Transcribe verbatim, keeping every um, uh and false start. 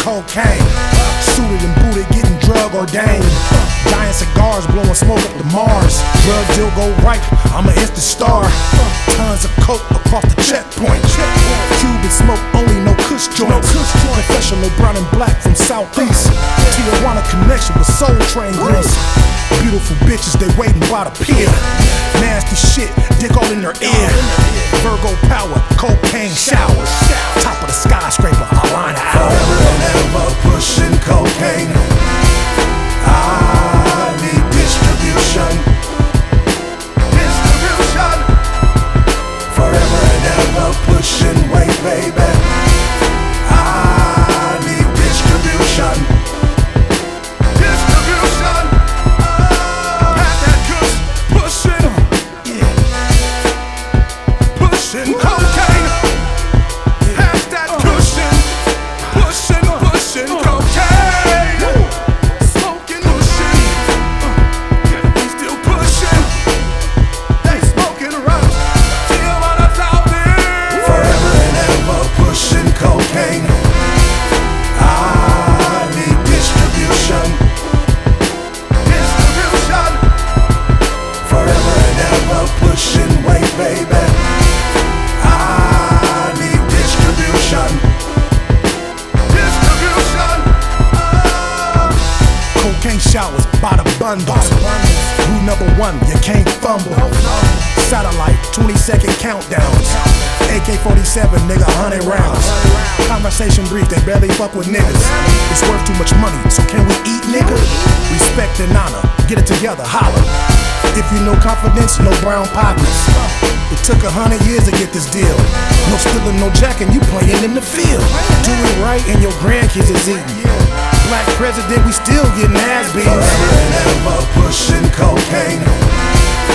cocaine. Suited and booted, getting drug ordained. Giant cigars blowing smoke up to Mars. Drug deal go right, I'm an instant star. Tons of coke across the checkpoint. Cuban smoke only, no kush joints. Professional brown and black from Southeast. Tijuana connection with Soul Train grease. Beautiful bitches, they waiting by the pier. Nasty shit, dick all in their ear. Virgo power, cocaine showers. Top of the skyscraper, I line out. Forever and ever pushing cocaine. I need distribution. Distribution. Forever and ever pushing weight, baby. I need distribution. Distribution. Pass that kush, pushing. Pushing cocaine. Pass that cushion. Pushing, pushing cocaine. Smoking, pushing. We still pushing. They smoking around. Till on us out there. Forever and ever pushing cocaine. I need distribution. Distribution. Forever and ever pushing weight, baby. I need distribution. Distribution. Cocaine showers by the bundles. Rule number one, you can't fumble. Satellite, twenty second countdowns. A K forty-seven, nigga, one hundred rounds. Conversation brief, they barely fuck with niggas. It's worth too much money, so can we eat, nigga? Respect and honor, get it together, holla. If you know confidence, no brown partners. It took a hundred years to get this deal. No stealing, no jacking, you playing in the field. Do it right and your grandkids is eating. Black president, we still getting ass beats. Forever and ever pushing cocaine.